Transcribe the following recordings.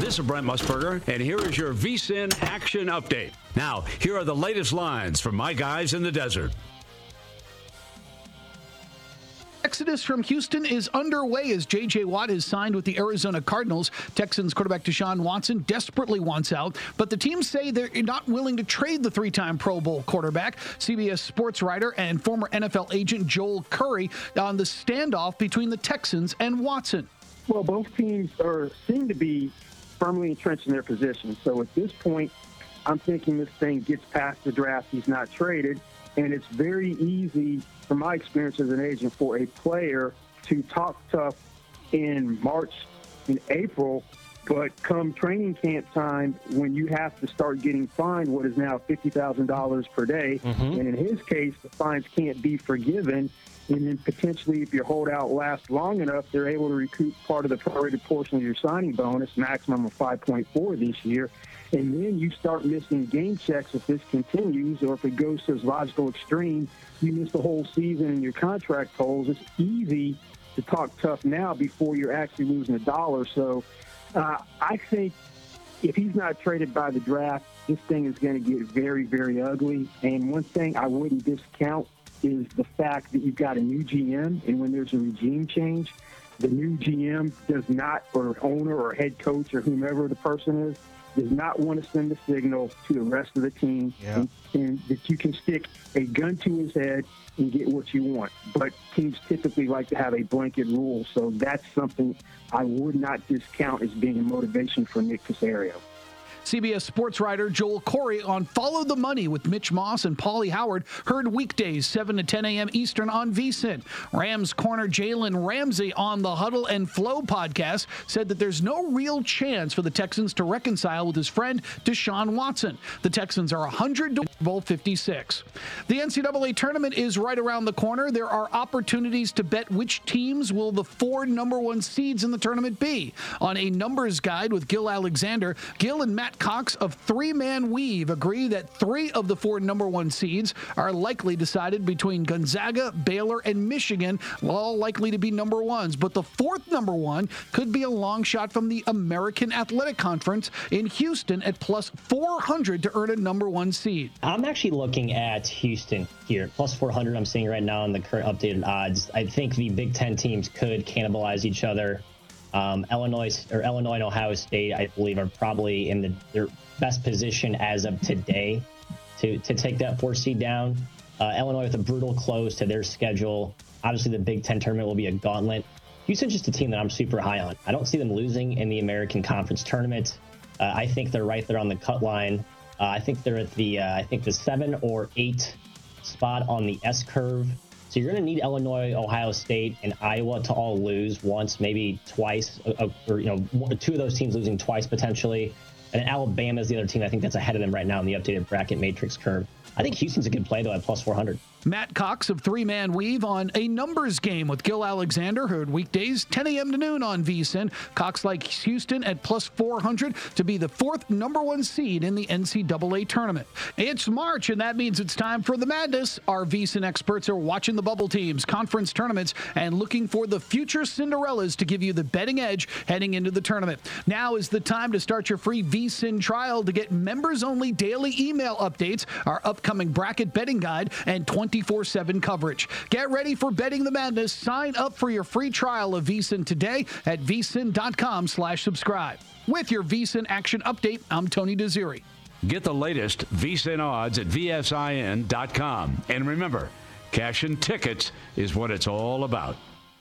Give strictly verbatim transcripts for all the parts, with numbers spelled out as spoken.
This is Brent Musburger, and here is your VSiN Action Update. Now, here are the latest lines from my guys in the desert. Exodus from Houston is underway as J J. Watt is signed with the Arizona Cardinals. Texans quarterback Deshaun Watson desperately wants out, but the team say they're not willing to trade the three-time Pro Bowl quarterback. C B S sports writer and former N F L agent Joel Curry on the standoff between the Texans and Watson. Well, both teams are seem to be firmly entrenched in their position. So at this point, I'm thinking this thing gets past the draft. He's not traded. And it's very easy, from my experience as an agent, for a player to talk tough in March and April, but come training camp time, when you have to start getting fined what is now fifty thousand dollars per day, mm-hmm. and in his case, the fines can't be forgiven. And then potentially, if your holdout lasts long enough, they're able to recoup part of the prorated portion of your signing bonus, maximum of five point four this year. And then you start missing game checks if this continues, or if it goes to its logical extreme, you miss the whole season and your contract tolls. It's easy to talk tough now before you're actually losing a dollar. So uh, I think if he's not traded by the draft, this thing is going to get very, very ugly. And one thing I wouldn't discount is the fact that you've got a new G M, and when there's a regime change, the new G M does not, or owner or head coach or whomever the person is, does not want to send a signal to the rest of the team yeah. and, and that you can stick a gun to his head and get what you want. But teams typically like to have a blanket rule, so that's something I would not discount as being a motivation for Nick Caserio. C B S sports writer Joel Corey on Follow the Money with Mitch Moss and Paulie Howard, heard weekdays seven to ten a.m. Eastern on VSiN. Rams corner Jalen Ramsey on the Huddle and Flow podcast said that there's no real chance for the Texans to reconcile with his friend Deshaun Watson. The Texans are one hundred to Bowl fifty-six. The N C double A tournament is right around the corner. There are opportunities to bet which teams will the four number one seeds in the tournament be. On a numbers guide with Gil Alexander, Gil and Matt Cox of Three Man Weave agree that three of the four number one seeds are likely decided between Gonzaga, Baylor, and Michigan, all likely to be number ones. But the fourth number one could be a long shot from the American Athletic Conference in Houston at plus four hundred to earn a number one seed. I'm actually looking at Houston here. Plus four hundred I'm seeing right now on the current updated odds. I think the Big Ten teams could cannibalize each other. Um, Illinois or Illinois and Ohio State, I believe, are probably in the, their best position as of today to, to take that four seed down. Uh, Illinois with a brutal close to their schedule. Obviously, the Big Ten tournament will be a gauntlet. Houston's just a team that I'm super high on. I don't see them losing in the American Conference tournament. Uh, I think they're right there on the cut line. Uh, I think they're at the uh, I think the seven or eight spot on the S curve. So you're going to need Illinois, Ohio State, and Iowa to all lose once, maybe twice, uh, or you know, two of those teams losing twice potentially. And then Alabama is the other team I think that's ahead of them right now in the updated bracket matrix curve. I think Houston's a good play though at plus four hundred. Matt Cox of Three Man Weave on a numbers game with Gil Alexander, heard weekdays ten a.m. to noon on VSiN. Cox likes Houston at plus four hundred to be the fourth number one seed in the N C double A tournament. It's March, and that means it's time for the madness. Our VSiN experts are watching the bubble teams, conference tournaments, and looking for the future Cinderellas to give you the betting edge heading into the tournament. Now is the time to start your free VSiN trial to get members-only daily email updates, our upcoming bracket betting guide, and twenty-four seven coverage. Get ready for Betting the Madness. Sign up for your free trial of VSiN today at vsin.com slash subscribe. With your VSiN Action Update, I'm Tony Desiri. Get the latest VSiN odds at V S I N dot com. And remember, cash and tickets is what it's all about.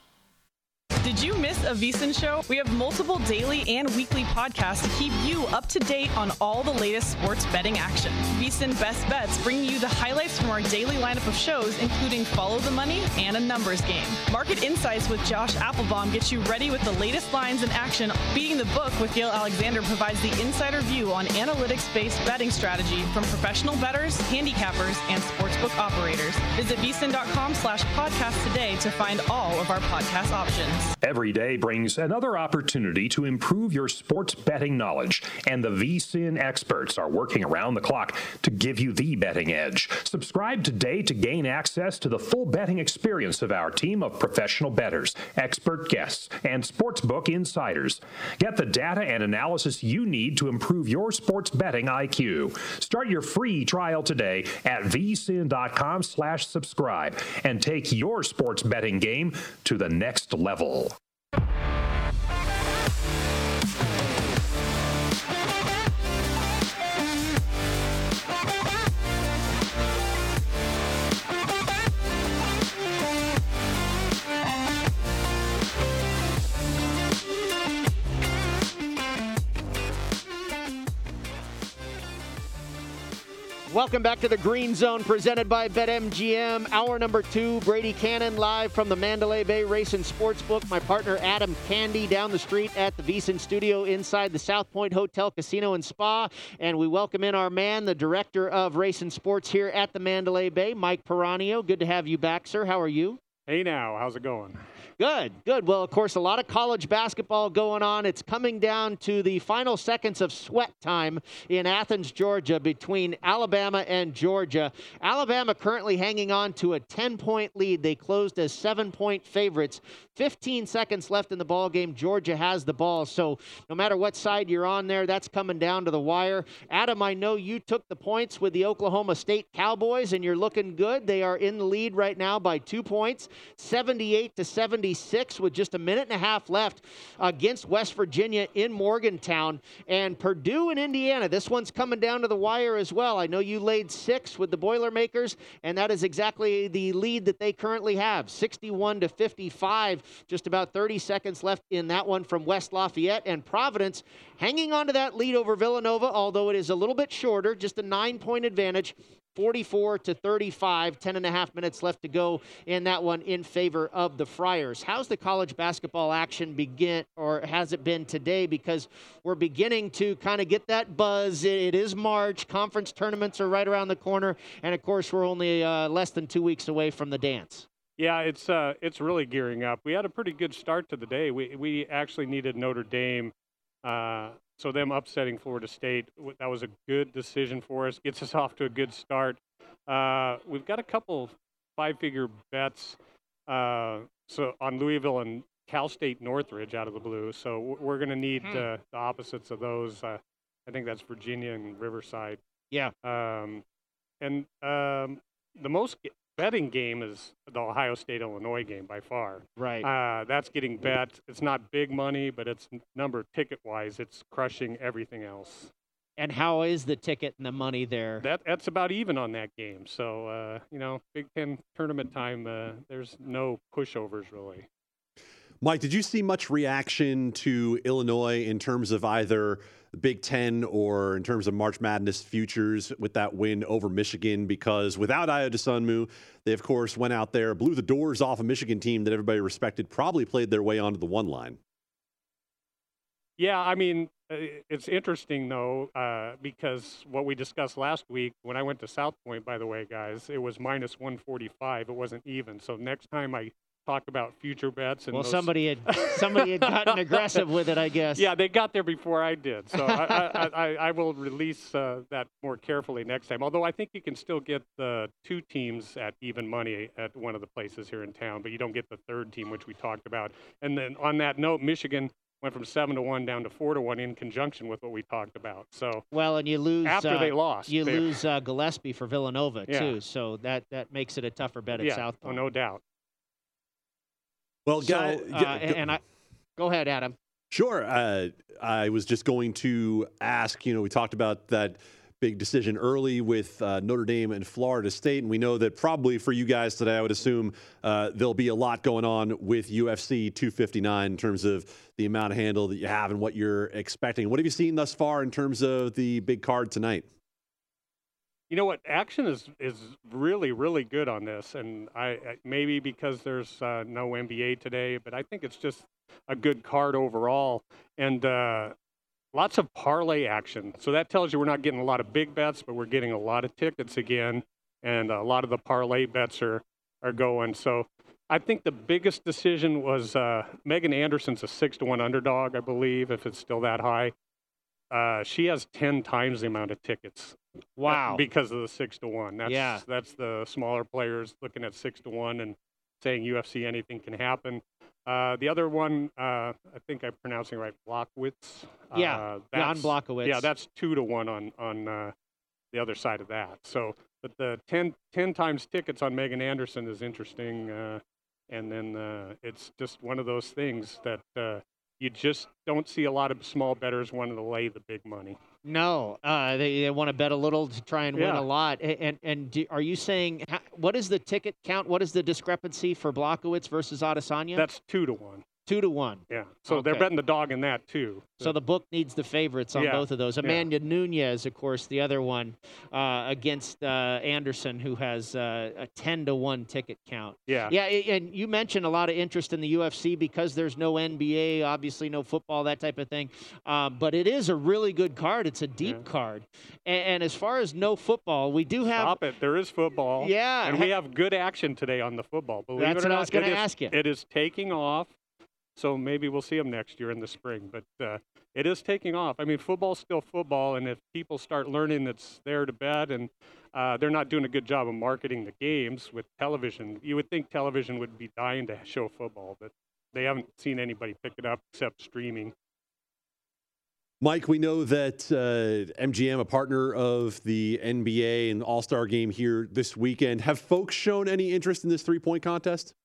Did you miss a VSiN show? We have multiple daily and weekly podcasts to keep you up to date on all the latest sports betting action. VSiN Best Bets bring you the highlights from our daily lineup of shows, including Follow the Money and a numbers game. Market Insights with Josh Applebaum gets you ready with the latest lines in action. Beating the Book with Gil Alexander provides the insider view on analytics-based betting strategy from professional bettors, handicappers, and sportsbook operators. Visit vsin.com slash podcast today to find all of our podcast options. Every day brings another opportunity to improve your sports betting knowledge, and the V S I N experts are working around the clock to give you the betting edge. Subscribe today to gain access to the full betting experience of our team of professional bettors, expert guests, and sportsbook insiders. Get the data and analysis you need to improve your sports betting I Q. Start your free trial today at V S I N dot com slash subscribe and take your sports betting game to the next level. Welcome back to the Green Zone presented by BetMGM. Hour number two, Brady Cannon live from the Mandalay Bay Race and Sportsbook. My partner Adam Candy down the street at the V S I N studio inside the South Point Hotel, Casino and Spa. And we welcome in our man, the director of Race and Sports here at the Mandalay Bay, Mike Peranio. Good to have you back, sir. How are you? Hey now, how's it going? Good, good. Well, of course, a lot of college basketball going on. It's coming down to the final seconds of sweat time in Athens, Georgia, between Alabama and Georgia. Alabama currently hanging on to a ten-point lead. They closed as seven-point favorites. fifteen seconds left in the ball game. Georgia has the ball. So no matter what side you're on there, that's coming down to the wire. Adam, I know you took the points with the Oklahoma State Cowboys, and you're looking good. They are in the lead right now by two points, seventy-eight to seventy-six, with just a minute and a half left against West Virginia in Morgantown. And Purdue and Indiana, this one's coming down to the wire as well. I know you laid six with the Boilermakers, and that is exactly the lead that they currently have, sixty-one to fifty-five. Just about thirty seconds left in that one from West Lafayette. And Providence hanging on to that lead over Villanova, although it is a little bit shorter, just a nine-point advantage, forty-four to thirty-five, ten and a half minutes left to go in that one in favor of the Friars. How's the college basketball action begin, or has it been today? Because we're beginning to kind of get that buzz. It is March. Conference tournaments are right around the corner. And, of course, we're only uh, less than two weeks away from the dance. Yeah, it's uh, it's really gearing up. We had a pretty good start to the day. We we actually needed Notre Dame, uh, so them upsetting Florida State, that was a good decision for us. Gets us off to a good start. Uh, we've got a couple five-figure bets uh, so on Louisville and Cal State Northridge out of the blue. So we're going to need hmm. uh, the opposites of those. Uh, I think that's Virginia and Riverside. Yeah. Um, and um, the most betting game is the Ohio State-Illinois game by far. Right. Uh, that's getting bet. It's not big money, but it's number ticket-wise, it's crushing everything else. And how is the ticket and the money there? That That's about even on that game. So, uh, you know, Big Ten tournament time, uh, there's no pushovers really. Mike, did you see much reaction to Illinois in terms of either the Big Ten or in terms of March Madness futures with that win over Michigan? Because without Ayo Dosunmu, they, of course, went out there, blew the doors off a Michigan team that everybody respected, probably played their way onto the one line. Yeah, I mean, it's interesting, though, uh, because what we discussed last week, when I went to South Point, by the way, guys, it was minus one forty-five. It wasn't even. So next time I talk about future bets. And well, those... somebody had somebody had gotten aggressive with it, I guess. Yeah, they got there before I did. So I, I, I, I will release uh, that more carefully next time. Although I think you can still get the two teams at even money at one of the places here in town, but you don't get the third team, which we talked about. And then on that note, Michigan went from seven to one down to four to one in conjunction with what we talked about. So well, and you lose after uh, they lost. You they, lose uh, Gillespie for Villanova yeah. too. So that that makes it a tougher bet at yeah, South Point. Oh, no doubt. Well, so, guy, uh, go, and I go ahead, Adam. Sure. Uh, I was just going to ask, you know, we talked about that big decision early with uh, Notre Dame and Florida State, and we know that probably for you guys today, I would assume uh, there'll be a lot going on with U F C two fifty-nine in terms of the amount of handle that you have and what you're expecting. What have you seen thus far in terms of the big card tonight? You know what? Action is is really, really good on this, and I, I maybe because there's uh, no N B A today, but I think it's just a good card overall, and uh, lots of parlay action. So that tells you we're not getting a lot of big bets, but we're getting a lot of tickets again, and a lot of the parlay bets are are going. So I think the biggest decision was uh, Megan Anderson's a six to one underdog, I believe, if it's still that high. Uh, she has ten times the amount of tickets. Wow. Because of the six to one. That's, Yeah. That's the smaller players looking at six to one and saying U F C anything can happen. Uh, the other one, uh, I think I'm pronouncing it right, Blachowicz. Yeah, uh, Jan Blachowicz. Yeah, that's two to one on on uh, the other side of that. So, but the ten, ten times tickets on Megan Anderson is interesting, uh, and then uh, it's just one of those things that uh, you just don't see a lot of small bettors wanting to lay the big money. No, uh, they, they want to bet a little to try and win Yeah. a lot. And and, and do, are you saying ha- what is the ticket count? What is the discrepancy for Blachowicz versus Adesanya? That's two to one. Two to one. Yeah. So they're Okay. betting the dog in that too. So the book needs the favorites on Yeah. both of those. Yeah. Amanda Nunez, of course, the other one uh, against uh, Anderson, who has uh, a ten to one ticket count. Yeah. Yeah, a- and you mentioned a lot of interest in the U F C because there's no N B A, obviously no football, that type of thing. Um, but it is a really good card. It's a deep Yeah. card. And, and as far as no football, we do have. Stop it. There is football. Yeah. And we have good action today on the football. Believe That's it or what I not, was gonna it is- ask you. It is taking off. So maybe we'll see them next year in the spring. But uh, it is taking off. I mean, football's still football. And if people start learning it's there to bet and uh, they're not doing a good job of marketing the games with television, you would think television would be dying to show football. But they haven't seen anybody pick it up except streaming. Mike, we know that uh, M G M, a partner of the N B A and All-Star game here this weekend. Have folks shown any interest in this three-point contest?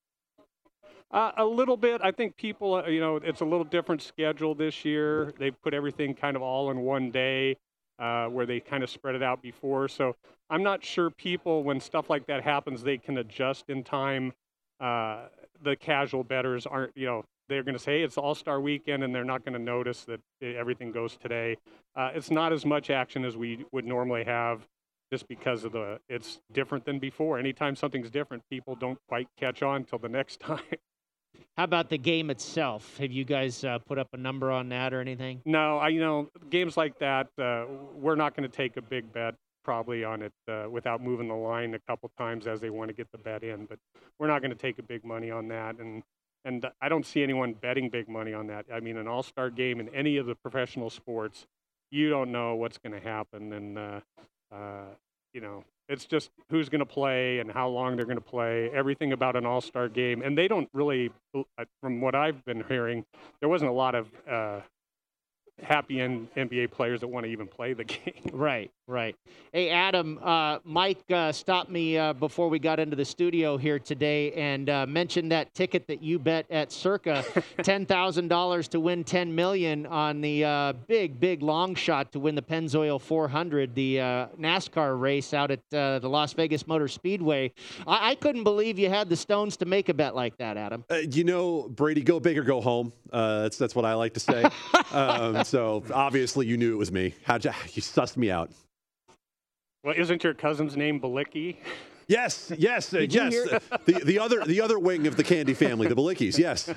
Uh, a little bit. I think people, uh, you know, it's a little different schedule this year. They put everything kind of all in one day uh, where they kind of spread it out before. So I'm not sure people, when stuff like that happens, they can adjust in time. Uh, the casual bettors aren't, you know, they're going to say, hey, it's All-Star weekend, and they're not going to notice that everything goes today. Uh, it's not as much action as we would normally have just because of the, it's different than before. Anytime something's different, people don't quite catch on till the next time. How about the game itself? Have you guys uh, put up a number on that or anything? No, I, you know, games like that, uh, we're not going to take a big bet probably on it uh, without moving the line a couple times as they want to get the bet in. But we're not going to take a big money on that. And and I don't see anyone betting big money on that. I mean, an all-star game in any of the professional sports, you don't know what's going to happen. And, uh, uh, you know, it's just who's going to play and how long they're going to play, everything about an all-star game. And they don't really, from what I've been hearing, there wasn't a lot of uh, happy N B A players that want to even play the game. Right, right. Hey, Adam, uh, Mike uh, stopped me uh, before we got into the studio here today and uh, mentioned that ticket that you bet at Circa, ten thousand dollars to win ten million dollars on the uh, big, big long shot to win the Pennzoil four hundred, the uh, NASCAR race out at uh, the Las Vegas Motor Speedway. I-, I couldn't believe you had the stones to make a bet like that, Adam. Uh, you know, Brady, go big or go home. Uh, that's that's what I like to say. um, so obviously you knew it was me. How'd you, you sussed me out. Well, isn't your cousin's name Balicki? Yes, yes, uh, Did you yes. hear- Uh, the the other the other wing of the Candy family, the Balickis. Yes.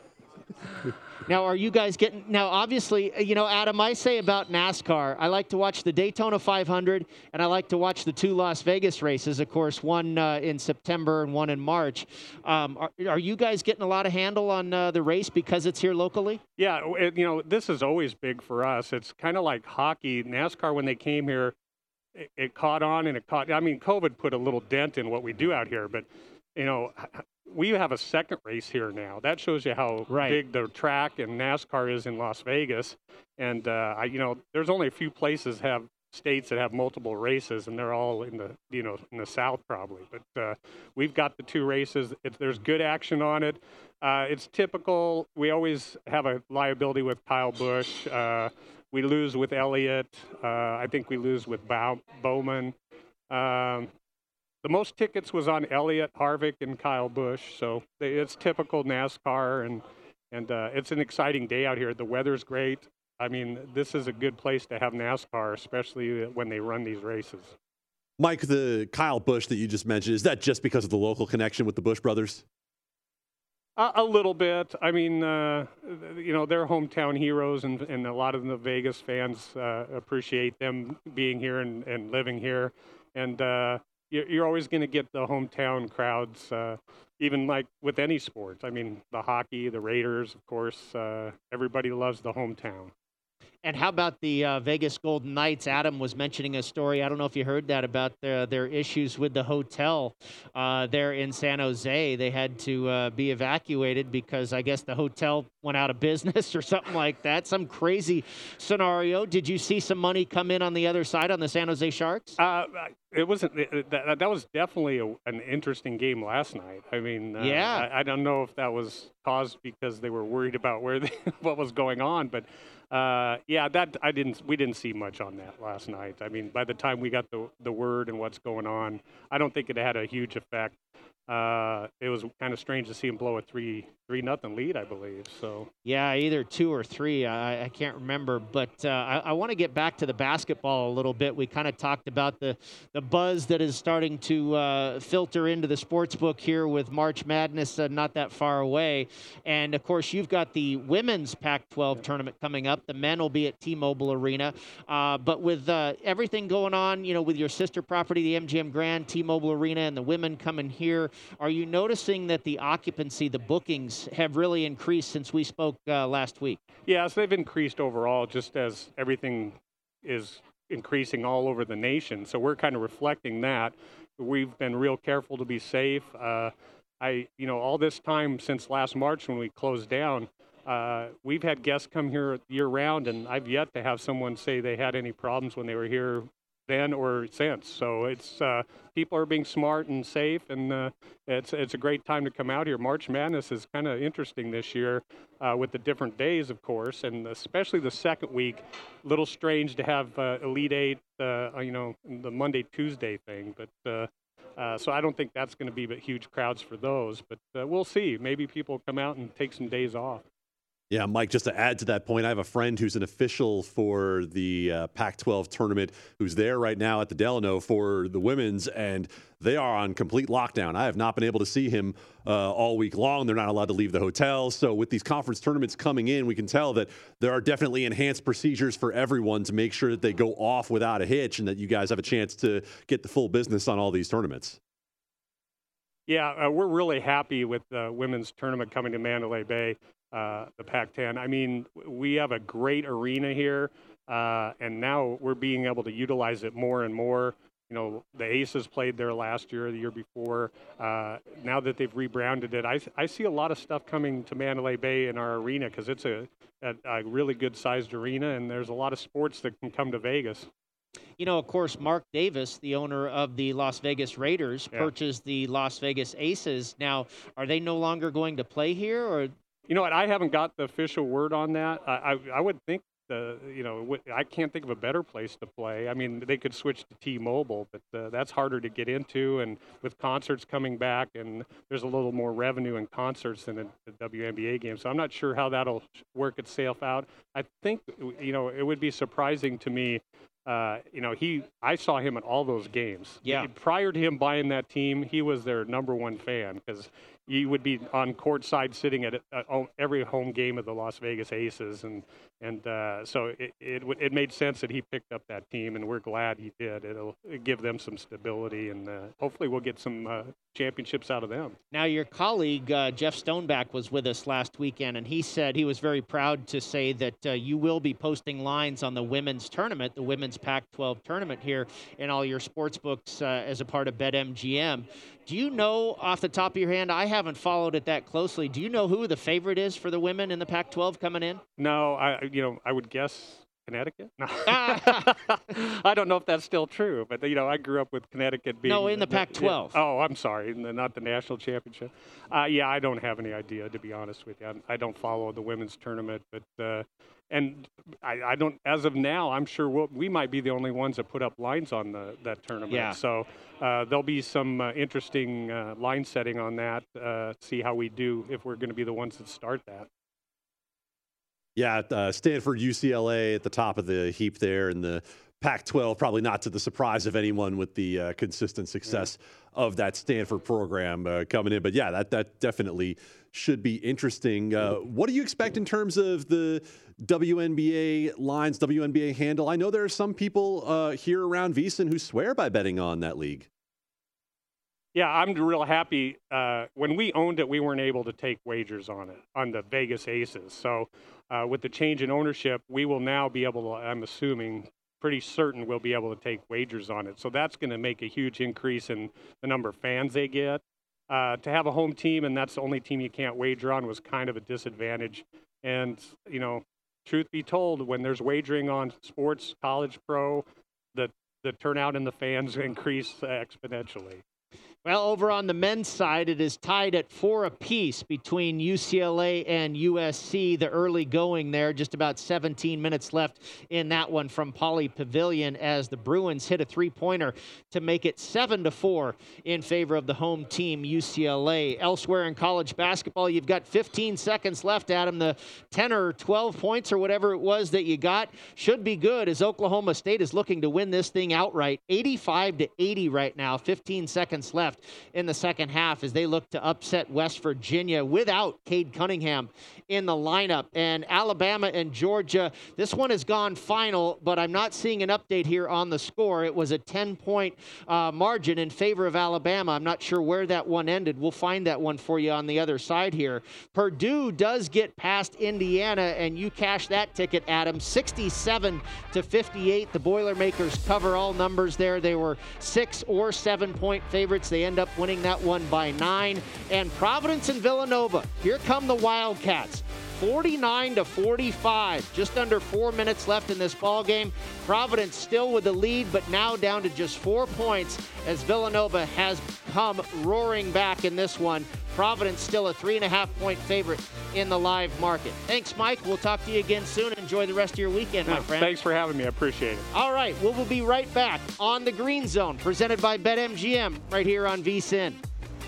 Now, are you guys getting, now obviously, you know, Adam, I say about NASCAR, I like to watch the Daytona five hundred, and I like to watch the two Las Vegas races, of course, one uh, in September and one in March. Um, are, are you guys getting a lot of handle on uh, the race because it's here locally? Yeah, it, you know, this is always big for us. It's kind of like hockey. NASCAR, when they came here, it, it caught on and it caught, I mean, COVID put a little dent in what we do out here, but, you know, we have a second race here now. That shows you how Right. big the track and NASCAR is in Las Vegas. And, uh, I, you know, there's only a few places have states that have multiple races, and they're all in the, you know, in the South probably. But uh, we've got the two races. It, there's good action on it. Uh, it's typical. We always have a liability with Kyle Busch. Uh, we lose with Elliott. Uh, I think we lose with Bow- Bowman. Um, The most tickets was on Elliott, Harvick, and Kyle Busch. So they, it's typical NASCAR, and and uh, it's an exciting day out here. The weather's great. I mean, this is a good place to have NASCAR, especially when they run these races. Mike, the Kyle Busch that you just mentioned, is that just because of the local connection with the Busch brothers? A, a little bit. I mean, uh, you know, they're hometown heroes, and, and a lot of the Vegas fans uh, appreciate them being here and, and living here. And, uh, you're, you're always going to get the hometown crowds, uh, even like with any sport. I mean, the hockey, the Raiders, of course, uh, everybody loves the hometown. And how about the uh, Vegas Golden Knights? Adam was mentioning a story. I don't know if you heard that about their, their issues with the hotel uh, there in San Jose. They had to uh, be evacuated because I guess the hotel went out of business or something like that. Some crazy scenario. Did you see some money come in on the other side on the San Jose Sharks? Uh, it wasn't. It, that, that was definitely a, an interesting game last night. I mean, uh, yeah. I, I don't know if that was caused because they were worried about where they, what was going on, but. Uh, yeah, that I didn't. We didn't see much on that last night. I mean, by the time we got the the word and what's going on, I don't think it had a huge effect. Uh, it was kind of strange to see him blow a three three nothing lead, I believe. So yeah, either two or three. I, I can't remember, but uh, I, I want to get back to the basketball a little bit. We kind of talked about the the buzz that is starting to uh, filter into the sports book here with March Madness uh, not that far away, and of course you've got the women's Pac twelve tournament coming up. The men will be at T-Mobile Arena, uh, but with uh, everything going on, you know, with your sister property, the M G M Grand, T-Mobile Arena, and the women coming here. Are you noticing that the occupancy, the bookings, have really increased since we spoke uh, last week? Yeah, so they've increased overall just as everything is increasing all over the nation. So we're kind of reflecting that. We've been real careful to be safe. Uh, I, you know, all this time since last March when we closed down, uh, we've had guests come here year round, and I've yet to have someone say they had any problems when they were here then or since. So it's uh, people are being smart and safe, and uh, it's it's a great time to come out here. March Madness is kind of interesting this year uh, with the different days, of course, and especially the second week. A little strange to have uh, Elite Eight, uh, you know, the Monday Tuesday thing, but. Uh, Uh, so I don't think that's going to be huge crowds for those, but uh, we'll see. Maybe people come out and take some days off. Yeah, Mike, just to add to that point, I have a friend who's an official for the uh, Pac twelve tournament who's there right now at the Delano for the women's, and they are on complete lockdown. I have not been able to see him uh, all week long. They're not allowed to leave the hotel. So with these conference tournaments coming in, we can tell that there are definitely enhanced procedures for everyone to make sure that they go off without a hitch and that you guys have a chance to get the full business on all these tournaments. Yeah, uh, we're really happy with the women's tournament coming to Mandalay Bay. Uh, the Pac ten. I mean, we have a great arena here, uh, and now we're being able to utilize it more and more. You know, the Aces played there last year, the year before. Uh, now that they've rebranded it, I, I see a lot of stuff coming to Mandalay Bay in our arena because it's a, a, a really good-sized arena, and there's a lot of sports that can come to Vegas. You know, of course, Mark Davis, the owner of the Las Vegas Raiders, yeah. purchased the Las Vegas Aces. Now, are they no longer going to play here, or... You know what? I haven't got the official word on that. I, I, I would think the, you know, I can't think of a better place to play. I mean, they could switch to T-Mobile, but uh, that's harder to get into. And with concerts coming back, and there's a little more revenue in concerts than in the W N B A game. So I'm not sure how that'll work itself out. I think, you know, it would be surprising to me. Uh, you know, he. I saw him at all those games. Yeah. Prior to him buying that team, he was their number one fan because you would be on courtside sitting at uh, every home game of the Las Vegas Aces, and and uh, so it, it it made sense that he picked up that team, and we're glad he did. It'll give them some stability, and uh, hopefully we'll get some uh, championships out of them. Now, your colleague uh, Jeff Stoneback was with us last weekend, and he said he was very proud to say that uh, you will be posting lines on the women's tournament, the women's Pac twelve tournament here in all your sports books uh, as a part of BetMGM. Do you know off the top of your hand? I haven't followed it that closely. Do you know who the favorite is for the women in the Pac twelve coming in? No, I you know I would guess Connecticut. No. I don't know if that's still true, but you know I grew up with Connecticut being no in the Pac twelve. Yeah. Oh, I'm sorry, not the national championship. Uh, yeah, I don't have any idea, to be honest with you. I, I don't follow the women's tournament, but uh, and I, I don't. As of now, I'm sure we'll, we might be the only ones that put up lines on the that tournament. Yeah. So uh, there'll be some uh, interesting uh, line setting on that. Uh, see how we do if we're going to be the ones that start that. Yeah, uh, Stanford, U C L A at the top of the heap there, and the Pac twelve, probably not to the surprise of anyone with the uh, consistent success yeah. of that Stanford program uh, coming in. But yeah, that that definitely should be interesting. Uh, what do you expect in terms of the W N B A lines, W N B A handle? I know there are some people uh, here around VSiN who swear by betting on that league. Yeah, I'm real happy. Uh, when we owned it, we weren't able to take wagers on it, on the Vegas Aces. So uh, with the change in ownership, we will now be able to, I'm assuming, pretty certain we'll be able to take wagers on it. So that's going to make a huge increase in the number of fans they get. Uh, to have a home team and that's the only team you can't wager on was kind of a disadvantage. And, you know, truth be told, when there's wagering on sports, college, pro, the, the turnout in the fans increase exponentially. Well, over on the men's side, it is tied at four apiece between U C L A and U S C. The early going there, just about seventeen minutes left in that one from Pauley Pavilion as the Bruins hit a three-pointer to make it seven to four in favor of the home team, U C L A. Elsewhere in college basketball, you've got fifteen seconds left, Adam. The ten or twelve points or whatever it was that you got should be good as Oklahoma State is looking to win this thing outright. eighty-five to eighty right now, fifteen seconds left in the second half as they look to upset West Virginia without Cade Cunningham in the lineup. And Alabama and Georgia, this one has gone final, but I'm not seeing an update here on the score. It was a ten-point uh, margin in favor of Alabama. I'm not sure where that one ended. We'll find that one for you on the other side here. Purdue does get past Indiana, and you cash that ticket, Adam, sixty-seven to fifty-eight. The Boilermakers cover all numbers there. They were six or seven-point favorites. They end up winning that one by nine. And Providence and Villanova, here come the Wildcats. forty-nine to forty-five, just under four minutes left in this ball game. Providence still with the lead, but now down to just four points as Villanova has come roaring back in this one. Providence still a three and a half point favorite in the live market. Thanks, Mike. We'll talk to you again soon. Enjoy the rest of your weekend, my friend. Thanks for having me. I appreciate it. All right, we will be right back on the Green Zone, presented by BetMGM, right here on V S I N.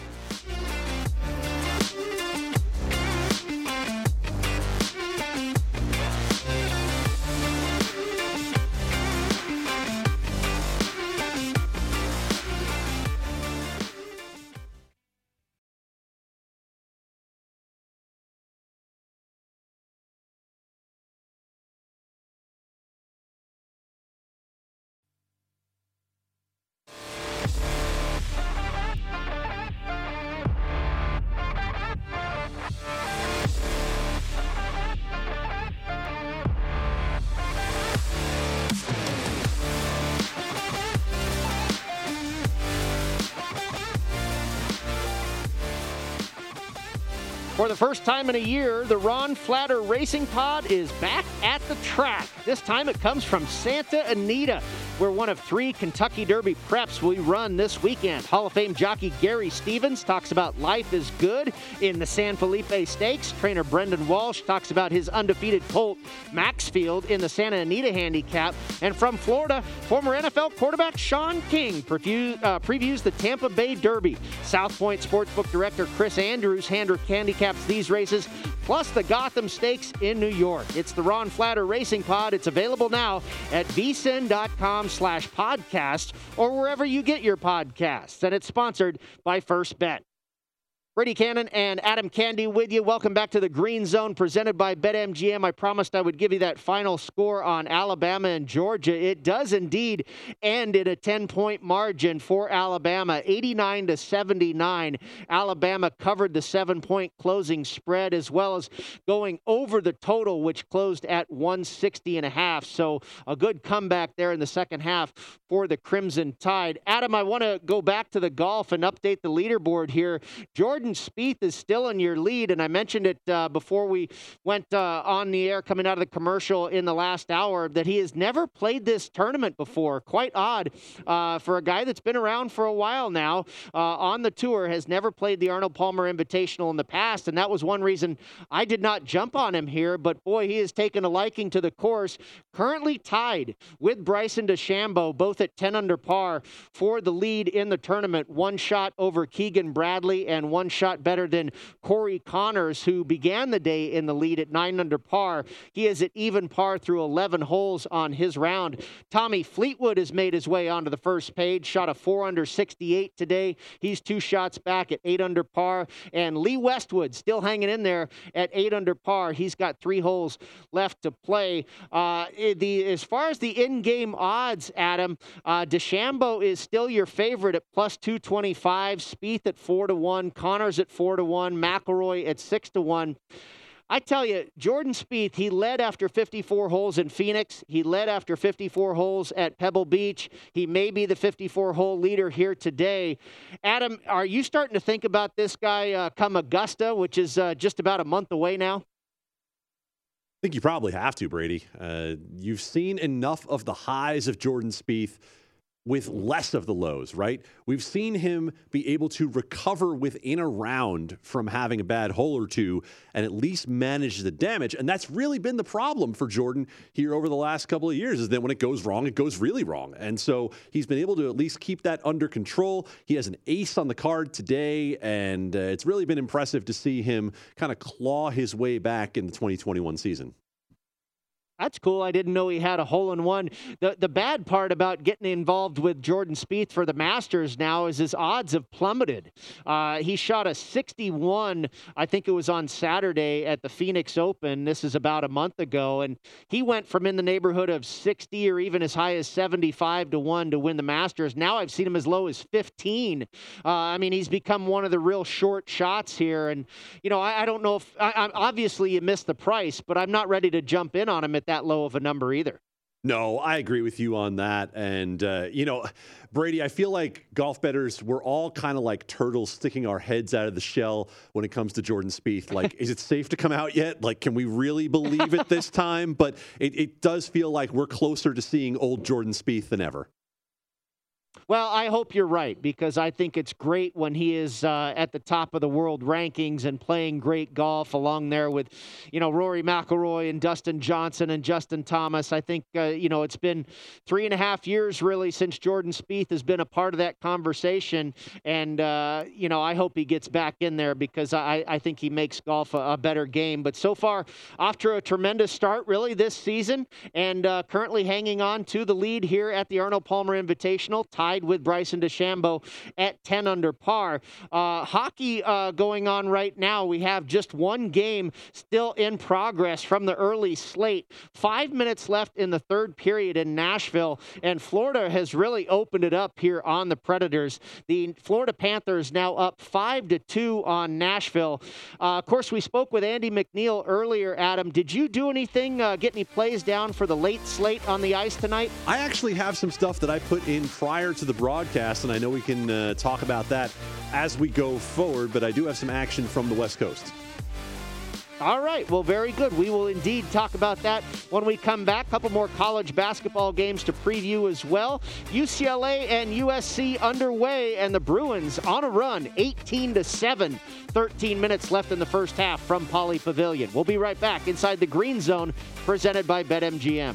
For the first time in a year, the Ron Flatter Racing Pod is back at the track. This time it comes from Santa Anita, where one of three Kentucky Derby preps will run this weekend. Hall of Fame jockey Gary Stevens talks about life is good in the San Felipe Stakes. Trainer Brendan Walsh talks about his undefeated colt Maxfield in the Santa Anita Handicap. And from Florida, former N F L quarterback Sean King preview, uh, previews the Tampa Bay Derby. South Point Sportsbook Director Chris Andrews handicaps these races, plus the Gotham Stakes in New York. It's the Ron Flatter Racing Pod. It's available now at vsin.com slash podcast or wherever you get your podcasts. And it's sponsored by First Bet. Brady Cannon and Adam Candy with you. Welcome back to the Green Zone presented by BetMGM. I promised I would give you that final score on Alabama and Georgia. It does indeed end in a ten-point margin for Alabama, eighty-nine to seventy-nine. Alabama covered the seven-point closing spread as well as going over the total, which closed at one sixty and a half. So a good comeback there in the second half for the Crimson Tide. Adam, I want to go back to the golf and update the leaderboard here. Jordan Spieth is still in your lead, and I mentioned it uh, before we went uh, on the air coming out of the commercial in the last hour that he has never played this tournament before. Quite odd uh, for a guy that's been around for a while now uh, on the tour, has never played the Arnold Palmer Invitational in the past, and that was one reason I did not jump on him here, but boy, he has taken a liking to the course. Currently tied with Bryson DeChambeau, both at ten under par for the lead in the tournament. One shot over Keegan Bradley and one shot better than Corey Connors, who began the day in the lead at nine under par. He is at even par through eleven holes on his round. Tommy Fleetwood has made his way onto the first page, shot a four under sixty-eight today. He's two shots back at eight under par. And Lee Westwood still hanging in there at eight under par. He's got three holes left to play. Uh, the as far as the in-game odds, Adam, uh, DeChambeau is still your favorite at plus two twenty-five. Spieth at four to one. Connors at four to one. McIlroy at six to one. I tell you, Jordan Spieth, he led after fifty-four holes in Phoenix. He led after fifty-four holes at Pebble Beach. He may be the fifty-four-hole leader here today. Adam, are you starting to think about this guy uh, come Augusta, which is uh, just about a month away now? I think you probably have to, Brady. Uh, you've seen enough of the highs of Jordan Spieth with less of the lows, right? We've seen him be able to recover within a round from having a bad hole or two and at least manage the damage. And that's really been the problem for Jordan here over the last couple of years, is that when it goes wrong, it goes really wrong. And so he's been able to at least keep that under control. He has an ace on the card today, and uh, it's really been impressive to see him kind of claw his way back in the twenty twenty-one season. That's cool. I didn't know he had a hole-in-one. The the bad part about getting involved with Jordan Spieth for the Masters now is his odds have plummeted. Uh, he shot a sixty-one, I think it was on Saturday at the Phoenix Open. This is about a month ago. And he went from in the neighborhood of sixty or even as high as seventy-five to one to win the Masters. Now I've seen him as low as fifteen. Uh, I mean, he's become one of the real short shots here. And, you know, I, I don't know if, I, I, obviously you missed the price, but I'm not ready to jump in on him at that that low of a number either. No, I agree with you on that. And, uh, you know, Brady, I feel like golf bettors, we're all kind of like turtles sticking our heads out of the shell when it comes to Jordan Spieth. Like, is it safe to come out yet? Like, can we really believe it this time? But it, it does feel like we're closer to seeing old Jordan Spieth than ever. Well, I hope you're right, because I think it's great when he is uh, at the top of the world rankings and playing great golf along there with, you know, Rory McIlroy and Dustin Johnson and Justin Thomas. I think, uh, you know, it's been three and a half years really since Jordan Spieth has been a part of that conversation. And, uh, you know, I hope he gets back in there, because I, I think he makes golf a, a better game. But so far, off to a tremendous start really this season, and uh, currently hanging on to the lead here at the Arnold Palmer Invitational, tied with Bryson DeChambeau at ten under par. Uh, hockey uh, going on right now. We have just one game still in progress from the early slate. Five minutes left in the third period in Nashville, and Florida has really opened it up here on the Predators. The Florida Panthers now up five to two on Nashville. Uh, of course, we spoke with Andy McNeil earlier. Adam, did you do anything, uh, get any plays down for the late slate on the ice tonight? I actually have some stuff that I put in prior to the broadcast, and I know we can uh, talk about that as we go forward, but I do have some action from the West Coast. All right. Well, very good. We will indeed talk about that when we come back. A couple more college basketball games to preview as well. U C L A and U S C underway, and the Bruins on a run, eighteen to seven. thirteen minutes left in the first half from Pauley Pavilion. We'll be right back inside the Green Zone, presented by BetMGM.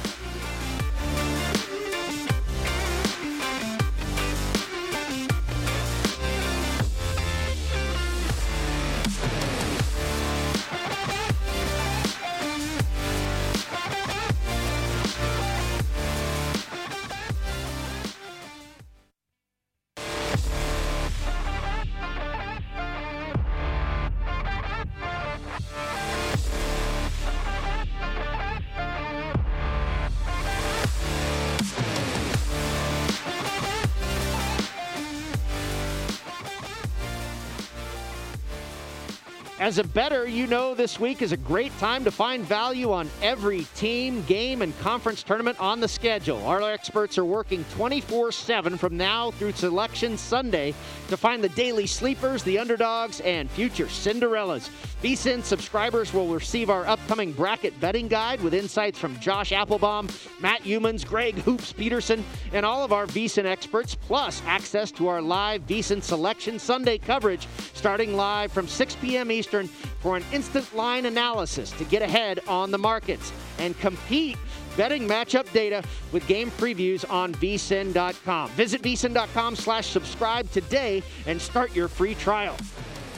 As a bettor, you know this week is a great time to find value on every team, game, and conference tournament on the schedule. Our experts are working twenty-four seven from now through Selection Sunday to find the daily sleepers, the underdogs, and future Cinderellas. V S I N subscribers will receive our upcoming bracket betting guide with insights from Josh Applebaum, Matt Humans, Greg Hoops Peterson, and all of our V S I N experts, plus access to our live V S I N Selection Sunday coverage starting live from six p.m. Eastern for an instant line analysis to get ahead on the markets and compete betting matchup data with game previews on V S I N dot com. Visit V S I N dot com slash subscribe today and start your free trial.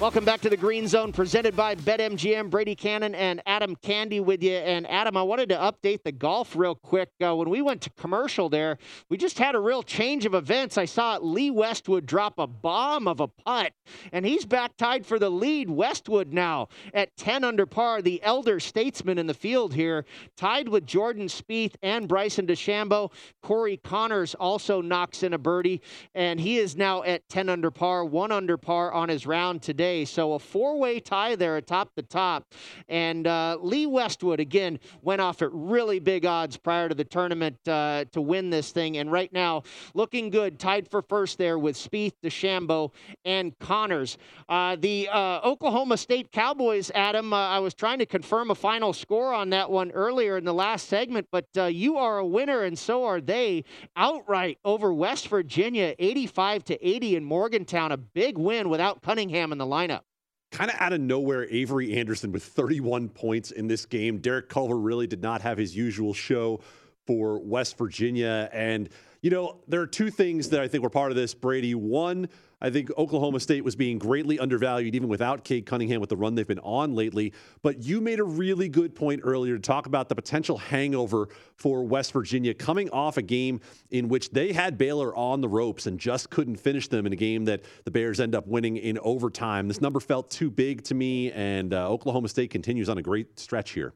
Welcome back to the Green Zone, presented by BetMGM. Brady Cannon and Adam Candy with you. And Adam, I wanted to update the golf real quick. Uh, when we went to commercial there, we just had a real change of events. I saw Lee Westwood drop a bomb of a putt, and he's back tied for the lead. Westwood now at ten under par, the elder statesman in the field here, tied with Jordan Spieth and Bryson DeChambeau. Corey Connors also knocks in a birdie, and he is now at ten under par, one under par on his round today. So a four-way tie there atop the top. And uh, Lee Westwood, again, went off at really big odds prior to the tournament uh, to win this thing. And right now, looking good, tied for first there with Spieth, DeChambeau, and Connors. Uh, the uh, Oklahoma State Cowboys, Adam, uh, I was trying to confirm a final score on that one earlier in the last segment, but uh, you are a winner, and so are they, outright over West Virginia, eighty-five to eighty in Morgantown. A big win without Cunningham in the lineup. Kind of out of nowhere, Avery Anderson with thirty-one points in this game. Derek Culver really did not have his usual show for West Virginia. And, you know, there are two things that I think were part of this, Brady. One, I think Oklahoma State was being greatly undervalued even without Cade Cunningham with the run they've been on lately. But you made a really good point earlier to talk about the potential hangover for West Virginia coming off a game in which they had Baylor on the ropes and just couldn't finish them in a game that the Bears end up winning in overtime. This number felt too big to me, and uh, Oklahoma State continues on a great stretch here.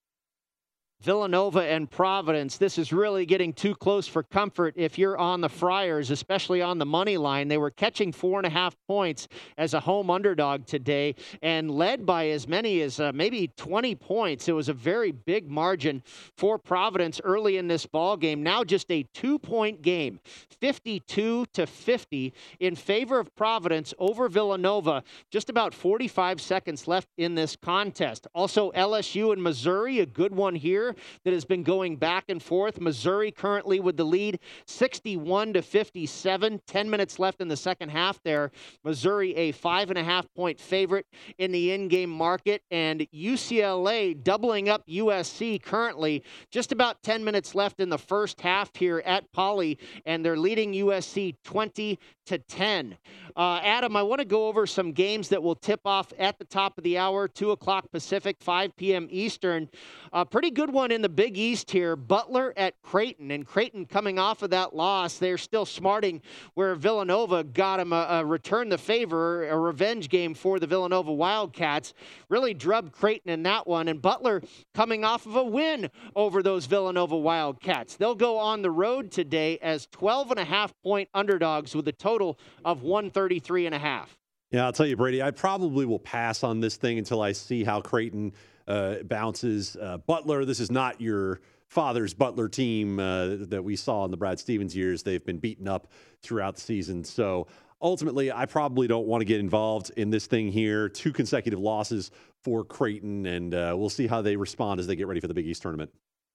Villanova and Providence. This is really getting too close for comfort if you're on the Friars, especially on the money line. They were catching four and a half points as a home underdog today and led by as many as uh, maybe twenty points. It was a very big margin for Providence early in this ball game. Now just a two-point game, fifty-two to fifty in favor of Providence over Villanova. Just about forty-five seconds left in this contest. Also L S U and Missouri, a good one here that has been going back and forth. Missouri currently with the lead, sixty-one to fifty-seven. ten minutes left in the second half there. Missouri a five and a half point favorite in the in-game market, and U C L A doubling up U S C currently. Just about ten minutes left in the first half here at Poly, and they're leading U S C twenty to ten. Uh, Adam, I want to go over some games that will tip off at the top of the hour, two o'clock Pacific, five p.m. Eastern. A pretty good one in the Big East here, Butler at Creighton. And Creighton coming off of that loss, they're still smarting where Villanova got them a, a return the favor, a revenge game for the Villanova Wildcats. Really drubbed Creighton in that one. And Butler coming off of a win over those Villanova Wildcats. They'll go on the road today as twelve and a half point underdogs with a total of one thirty-three and a half. Yeah, I'll tell you, Brady, I probably will pass on this thing until I see how Creighton uh, bounces. Uh, Butler, this is not your father's Butler team uh, that we saw in the Brad Stevens years. They've been beaten up throughout the season. So ultimately, I probably don't want to get involved in this thing here. Two consecutive losses for Creighton, and uh, we'll see how they respond as they get ready for the Big East tournament.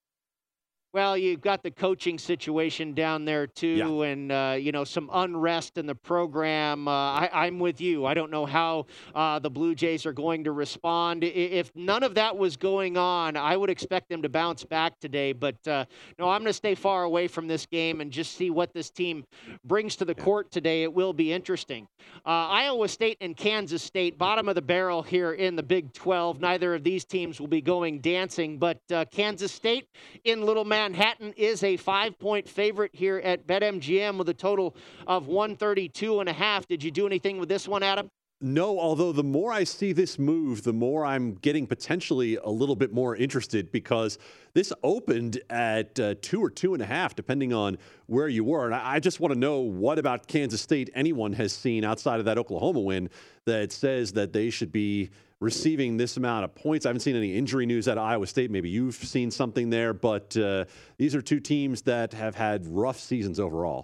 Well, you've got the coaching situation down there, too, yeah. and, uh, you know, some unrest in the program. Uh, I, I'm with you. I don't know how uh, the Blue Jays are going to respond. If none of that was going on, I would expect them to bounce back today. But, uh, no, I'm going to stay far away from this game and just see what this team brings to the yeah. court today. It will be interesting. Uh, Iowa State and Kansas State, bottom of the barrel here in the Big twelve. Neither of these teams will be going dancing, but uh, Kansas State in Little Man Manhattan is a five-point favorite here at BetMGM with a total of one thirty-two and a half. Did you do anything with this one, Adam? No, although the more I see this move, the more I'm getting potentially a little bit more interested, because this opened at uh, two or two and a half, depending on where you were. And I, I just want to know what about Kansas State anyone has seen outside of that Oklahoma win that says that they should be receiving this amount of points. I haven't seen any injury news at Iowa State. Maybe you've seen something there, but uh, these are two teams that have had rough seasons overall.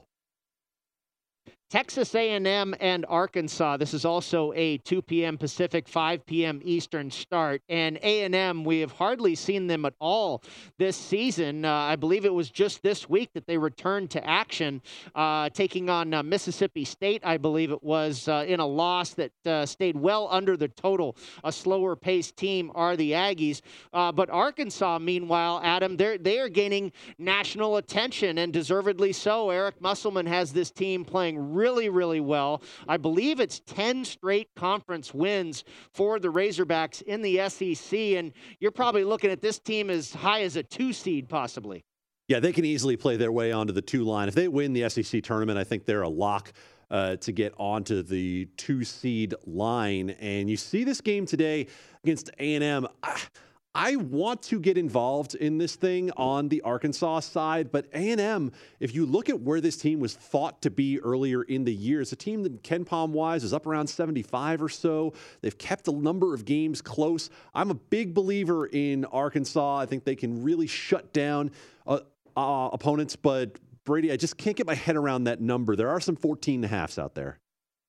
Texas A and M and Arkansas. This is also a two p.m. Pacific, five p.m. Eastern start. And A and M, we have hardly seen them at all this season. Uh, I believe it was just this week that they returned to action, uh, taking on uh, Mississippi State, I believe it was, uh, in a loss that uh, stayed well under the total. A slower-paced team are the Aggies. Uh, but Arkansas, meanwhile, Adam, they're, they are gaining national attention, and deservedly so. Eric Musselman has this team playing really, really well. I believe it's ten straight conference wins for the Razorbacks in the S E C, and you're probably looking at this team as high as a two seed possibly. Yeah, they can easily play their way onto the two line. If they win the S E C tournament, I think they're a lock uh, to get onto the two seed line. And you see this game today against A and M. I, I want to get involved in this thing on the Arkansas side, but A and M, if you look at where this team was thought to be earlier in the year, it's a team that Ken Palm-wise is up around seventy-five or so. They've kept a number of games close. I'm a big believer in Arkansas. I think they can really shut down uh, uh, opponents, but Brady, I just can't get my head around that number. There are some fourteen and a halves out there.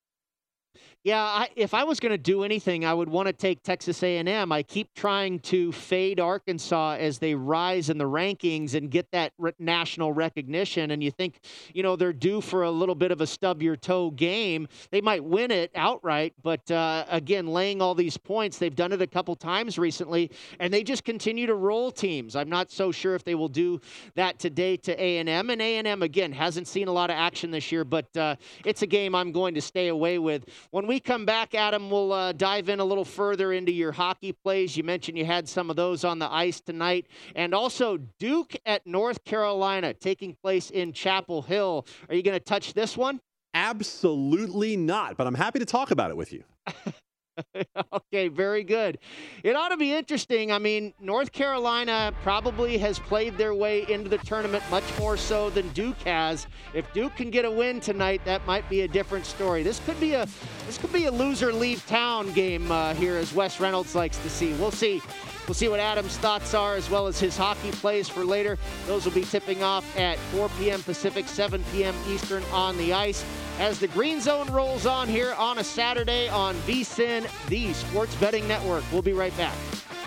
Yeah, I, if I was going to do anything, I would want to take Texas A and M. I keep trying to fade Arkansas as they rise in the rankings and get that re- national recognition. And you think, you know, they're due for a little bit of a stub-your-toe game. They might win it outright, but uh, again, laying all these points, they've done it a couple times recently, and they just continue to roll teams. I'm not so sure if they will do that today to A and M. And A and M, again, hasn't seen a lot of action this year, but uh, it's a game I'm going to stay away with. When we come back, Adam, we'll uh, dive in a little further into your hockey plays. You mentioned you had some of those on the ice tonight. And also Duke at North Carolina taking place in Chapel Hill. Are you going to touch this one? Absolutely not, but I'm happy to talk about it with you. Okay, very good. It ought to be interesting. I mean, North Carolina probably has played their way into the tournament much more so than Duke has. If Duke can get a win tonight, that might be a different story. This could be a this could be a loser leave town game uh, here, as Wes Reynolds likes to see. We'll see. We'll see what Adam's thoughts are, as well as his hockey plays for later. Those will be tipping off at four p.m. Pacific, seven p.m. Eastern on the ice, as the Green Zone rolls on here on a Saturday on V S I N, the Sports Betting Network. We'll be right back.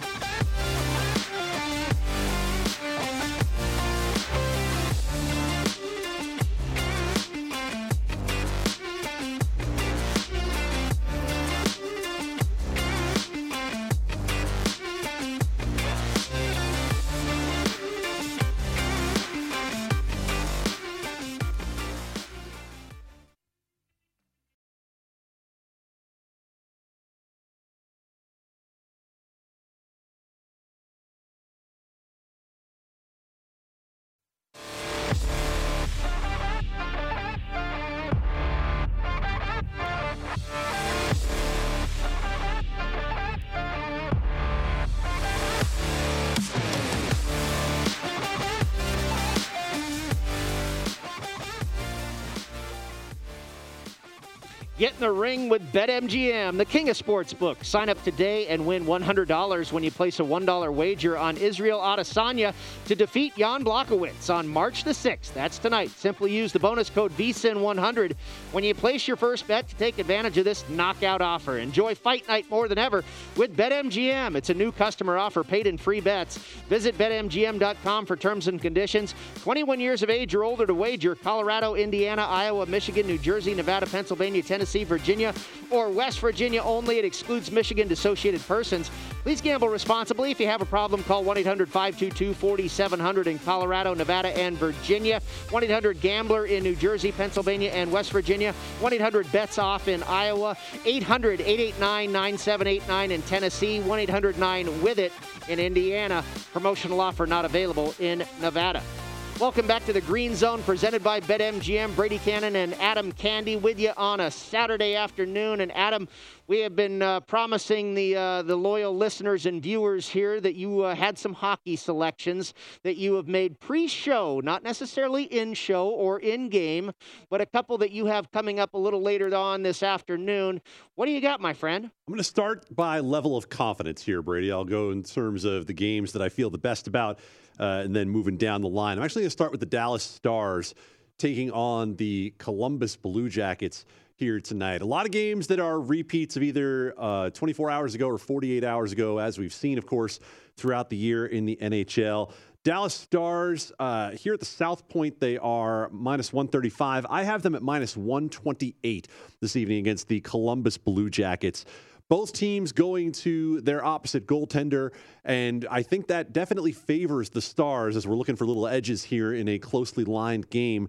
Get in the ring with BetMGM, the king of sportsbook. Sign up today and win one hundred dollars when you place a one dollar wager on Israel Adesanya to defeat Jan Blachowicz on March the sixth. That's tonight. Simply use the bonus code V S I N one hundred when you place your first bet to take advantage of this knockout offer. Enjoy fight night more than ever with BetMGM. It's a new customer offer, paid in free bets. Visit Bet M G M dot com for terms and conditions. twenty-one years of age or older to wager. Colorado, Indiana, Iowa, Michigan, New Jersey, Nevada, Pennsylvania, Tennessee, Virginia, or West Virginia only. It excludes Michigan dissociated persons. Please gamble responsibly. If you have a problem, call one eight hundred five two two four seven zero zero in Colorado, Nevada, and Virginia. one eight hundred gambler in New Jersey, Pennsylvania, and West Virginia. one eight hundred bets off in Iowa. eight hundred eight eight nine nine seven eight nine in Tennessee. one eight hundred nine with it in Indiana. Promotional offer not available in Nevada. Welcome back to the Green Zone, presented by BetMGM. Brady Cannon and Adam Candy with you on a Saturday afternoon. And Adam, we have been uh, promising the uh, the loyal listeners and viewers here that you uh, had some hockey selections that you have made pre-show, not necessarily in-show or in-game, but a couple that you have coming up a little later on this afternoon. What do you got, my friend? I'm going to start by level of confidence here, Brady. I'll go in terms of the games that I feel the best about. Uh, and then moving down the line, I'm actually going to start with the Dallas Stars taking on the Columbus Blue Jackets here tonight. A lot of games that are repeats of either uh, twenty-four hours ago or forty-eight hours ago, as we've seen, of course, throughout the year in the N H L. Dallas Stars, uh, here at the South Point, they are minus one thirty-five. I have them at minus one twenty-eight this evening against the Columbus Blue Jackets. Both teams going to their opposite goaltender, and I think that definitely favors the Stars as we're looking for little edges here in a closely lined game.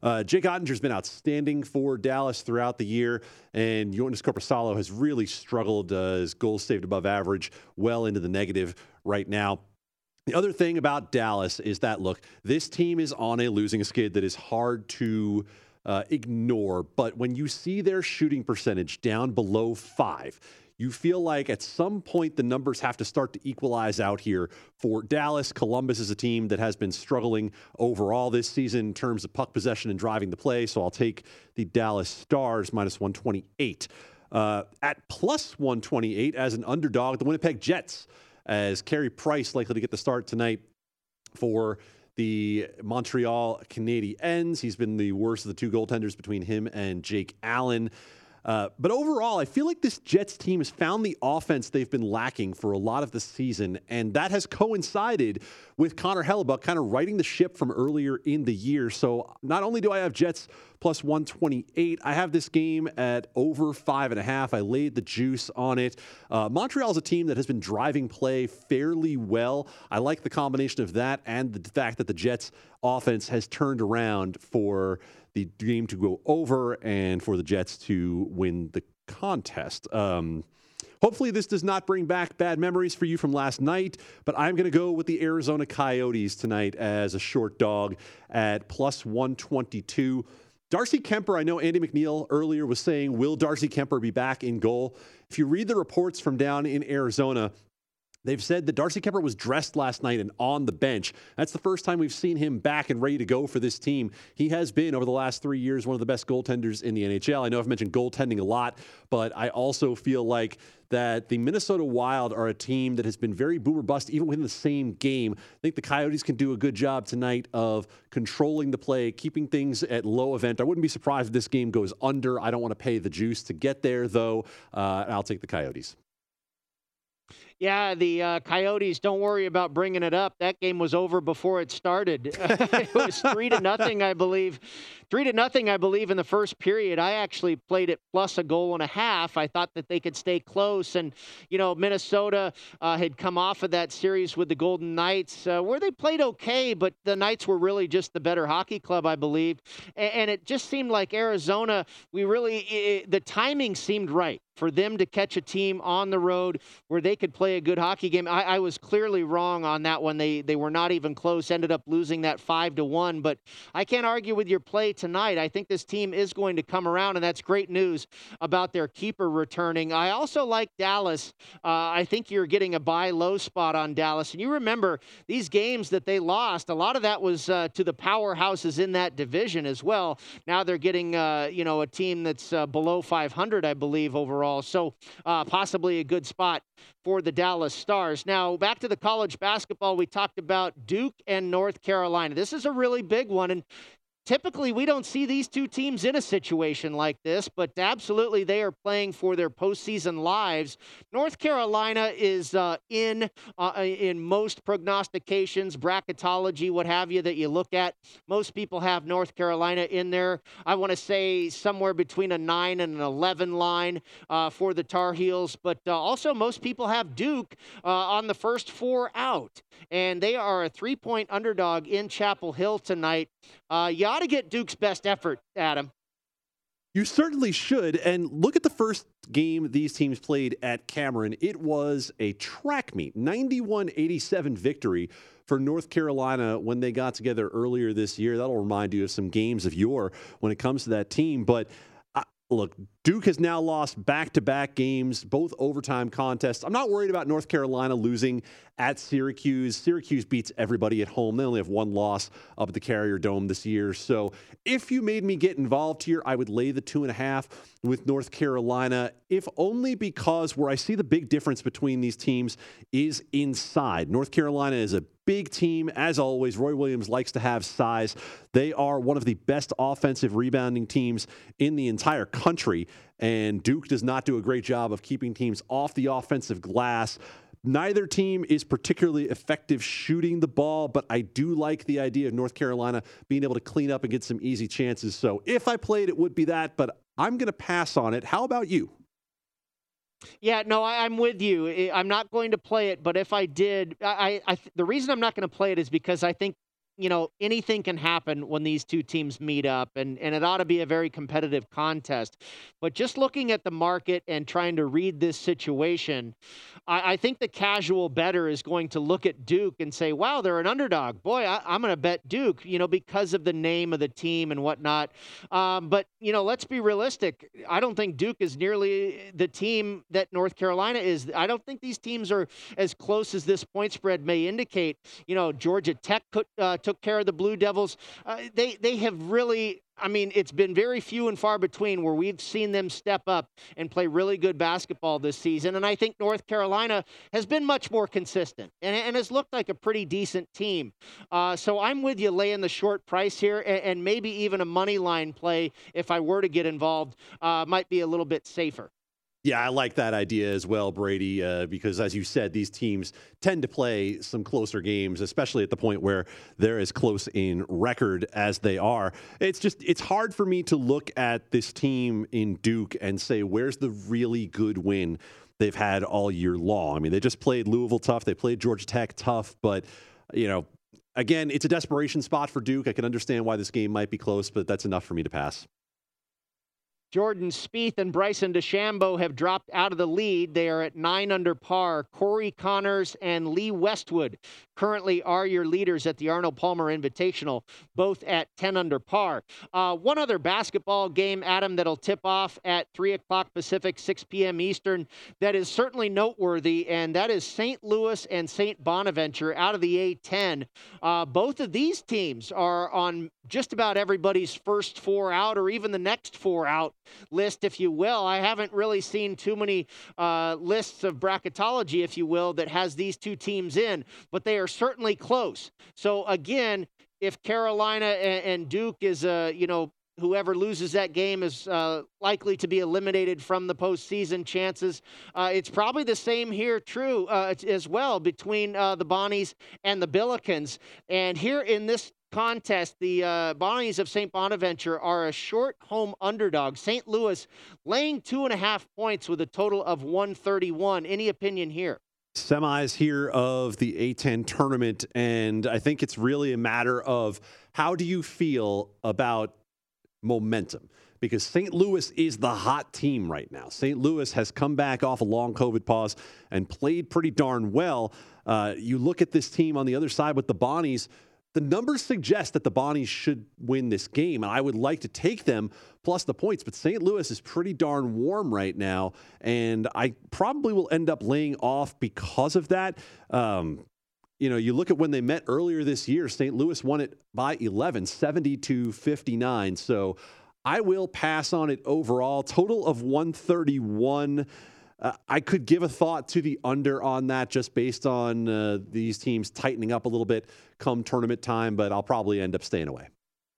Uh, Jake Ottinger's been outstanding for Dallas throughout the year, and Yoenis Korpisalo has really struggled. Uh, his goals saved above average, well into the negative right now. The other thing about Dallas is that, look, this team is on a losing skid that is hard to uh, ignore, but when you see their shooting percentage down below five, you feel like at some point the numbers have to start to equalize out here for Dallas. Columbus is a team that has been struggling overall this season in terms of puck possession and driving the play, so I'll take the Dallas Stars minus one twenty-eight. Uh, at plus one twenty-eight as an underdog, the Winnipeg Jets, as Carey Price likely to get the start tonight for the Montreal Canadiens. He's been the worst of the two goaltenders between him and Jake Allen. Uh, but overall, I feel like this Jets team has found the offense they've been lacking for a lot of the season, and that has coincided with Connor Hellebuyck kind of righting the ship from earlier in the year. So not only do I have Jets plus one twenty-eight, I have this game at over five and a half. I laid the juice on it. Uh, Montreal is a team that has been driving play fairly well. I like the combination of that and the fact that the Jets offense has turned around for the game to go over and for the Jets to win the contest. Um, hopefully this does not bring back bad memories for you from last night, but I'm going to go with the Arizona Coyotes tonight as a short dog at plus one twenty-two. Darcy Kemper, I know Andy McNeil earlier was saying, will Darcy Kemper be back in goal? If you read the reports from down in Arizona, they've said that Darcy Kemper was dressed last night and on the bench. That's the first time we've seen him back and ready to go for this team. He has been, over the last three years, one of the best goaltenders in the N H L. I know I've mentioned goaltending a lot, but I also feel like that the Minnesota Wild are a team that has been very boom or bust even within the same game. I think the Coyotes can do a good job tonight of controlling the play, keeping things at low event. I wouldn't be surprised if this game goes under. I don't want to pay the juice to get there, though. Uh, I'll take the Coyotes. Yeah, the uh, Coyotes, don't worry about bringing it up. That game was over before it started. It was three to nothing, I believe. Three to nothing, I believe, in the first period. I actually played it plus a goal and a half. I thought that they could stay close. And, you know, Minnesota uh, had come off of that series with the Golden Knights, uh, where they played okay, but the Knights were really just the better hockey club, I believe. And, and it just seemed like Arizona, we really, it, the timing seemed right for them to catch a team on the road where they could play a good hockey game. I, I was clearly wrong on that one. They they were not even close, ended up losing that five to one, but I can't argue with your play tonight. I think this team is going to come around, and that's great news about their keeper returning. I also like Dallas. Uh, I think you're getting a buy low spot on Dallas, and you remember these games that they lost, a lot of that was uh, to the powerhouses in that division as well. Now they're getting uh, you know, a team that's uh, below five hundred, I believe, overall. So uh, possibly a good spot for the Dallas Stars. Now, back to the college basketball, we talked about Duke and North Carolina. This is a really big one, and typically, we don't see these two teams in a situation like this, but absolutely they are playing for their postseason lives. North Carolina is uh, in uh, in most prognostications, bracketology, what have you, that you look at. Most people have North Carolina in there. I want to say somewhere between a nine and an eleven line uh, for the Tar Heels, but uh, also most people have Duke uh, on the first four out, and they are a three-point underdog in Chapel Hill tonight. Uh, you ought to get Duke's best effort, Adam. You certainly should. And look at the first game these teams played at Cameron. It was a track meet, ninety-one eighty-seven victory for North Carolina when they got together earlier this year. That'll remind you of some games of yore when it comes to that team. But uh, look, Duke has now lost back-to-back games, both overtime contests. I'm not worried about North Carolina losing at Syracuse. Syracuse beats everybody at home. They only have one loss up at the Carrier Dome this year. So if you made me get involved here, I would lay the two and a half with North Carolina, if only because where I see the big difference between these teams is inside. North Carolina is a big team. As always, Roy Williams likes to have size. They are one of the best offensive rebounding teams in the entire country, and Duke does not do a great job of keeping teams off the offensive glass. Neither team is particularly effective shooting the ball, but I do like the idea of North Carolina being able to clean up and get some easy chances. So if I played, it would be that, but I'm going to pass on it. How about you? Yeah, no, I, I'm with you. I'm not going to play it, but if I did, I, I the reason I'm not going to play it is because I think you know, anything can happen when these two teams meet up, and, and it ought to be a very competitive contest. But just looking at the market and trying to read this situation, I, I think the casual bettor is going to look at Duke and say, wow, they're an underdog. Boy, I, I'm going to bet Duke, you know, because of the name of the team and whatnot. Um, but, you know, let's be realistic. I don't think Duke is nearly the team that North Carolina is. I don't think these teams are as close as this point spread may indicate. You know, Georgia Tech could, uh, took care of the Blue Devils. Uh, they they have really, I mean, it's been very few and far between where we've seen them step up and play really good basketball this season. And I think North Carolina has been much more consistent and, and has looked like a pretty decent team. Uh, so I'm with you laying the short price here, and, and maybe even a money line play, if I were to get involved, uh, might be a little bit safer. Yeah, I like that idea as well, Brady, uh, because as you said, these teams tend to play some closer games, especially at the point where they're as close in record as they are. It's just, it's hard for me to look at this team in Duke and say, where's the really good win they've had all year long? I mean, they just played Louisville tough. They played Georgia Tech tough, but, you know, again, it's a desperation spot for Duke. I can understand why this game might be close, but that's enough for me to pass. Jordan Spieth and Bryson DeChambeau have dropped out of the lead. They are at nine under par. Corey Connors and Lee Westwood currently are your leaders at the Arnold Palmer Invitational, both at ten under par. Uh, one other basketball game, Adam, that'll tip off at three o'clock Pacific, six p.m. Eastern, that is certainly noteworthy, and that is Saint Louis and Saint Bonaventure out of the A ten. Uh, both of these teams are on just about everybody's first four out, or even the next four out list, if you will. I haven't really seen too many uh, lists of bracketology, if you will, that has these two teams in, but they are certainly close. So again, if Carolina and, and Duke is, uh, you know, whoever loses that game is uh, likely to be eliminated from the postseason chances. Uh, it's probably the same here, true, uh, as well, between uh, the Bonnies and the Billikens. And here in this contest, the uh, Bonnies of Saint Bonaventure are a short home underdog. Saint Louis laying two and a half points with a total of one thirty-one. Any opinion here? Semis here of the A ten tournament, and I think it's really a matter of how do you feel about momentum? Because Saint Louis is the hot team right now. Saint Louis has come back off a long COVID pause and played pretty darn well. Uh, you look at this team on the other side with the Bonnies, the numbers suggest that the Bonnies should win this game, and I would like to take them plus the points, but Saint Louis is pretty darn warm right now, and I probably will end up laying off because of that. Um, you know, you look at when they met earlier this year, Saint Louis won it by eleven, seventy to fifty-nine, so I will pass on it overall. Total of one thirty-one. Uh, I could give a thought to the under on that just based on uh, these teams tightening up a little bit come tournament time, but I'll probably end up staying away.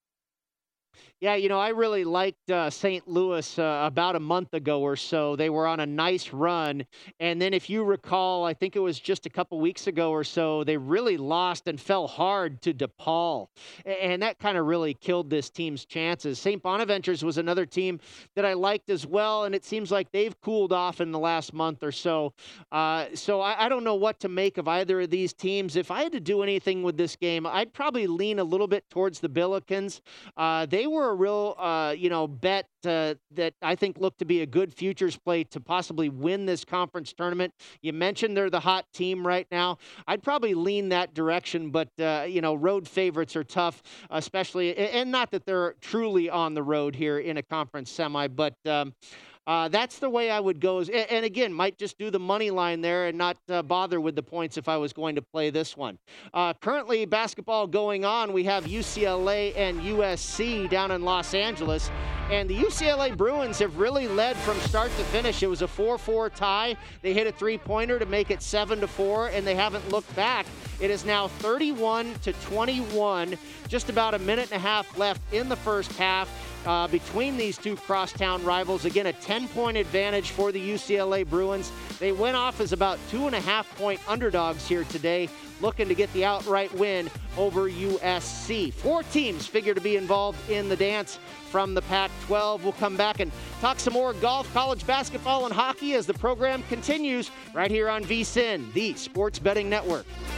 Yeah, you know, I really liked uh, Saint Louis uh, about a month ago or so. They were on a nice run. And then if you recall, I think it was just a couple weeks ago or so, they really lost and fell hard to DePaul. And that kind of really killed this team's chances. Saint Bonaventure's was another team that I liked as well, and it seems like they've cooled off in the last month or so. Uh, so I, I don't know what to make of either of these teams. If I had to do anything with this game, I'd probably lean a little bit towards the Billikens. Uh, they were a real, uh, you know, bet uh, that I think looked to be a good futures play to possibly win this conference tournament. You mentioned they're the hot team right now. I'd probably lean that direction, but, uh, you know, road favorites are tough, especially, and not that they're truly on the road here in a conference semi, but um, Uh, that's the way I would go. And, and again, might just do the money line there and not uh, bother with the points if I was going to play this one. Uh, currently, basketball going on. We have U C L A and U S C down in Los Angeles. And the U C L A Bruins have really led from start to finish. It was a four four tie. They hit a three-pointer to make it seven to four, and they haven't looked back. It is now thirty-one to twenty-one, just about a minute and a half left in the first half. Uh, between these two crosstown rivals. Again, a ten-point advantage for the U C L A Bruins. They went off as about two and a half point underdogs here today, looking to get the outright win over U S C. Four teams figure to be involved in the dance from the Pac twelve. We'll come back and talk some more golf, college basketball, and hockey as the program continues right here on V S I N, the Sports Betting Network.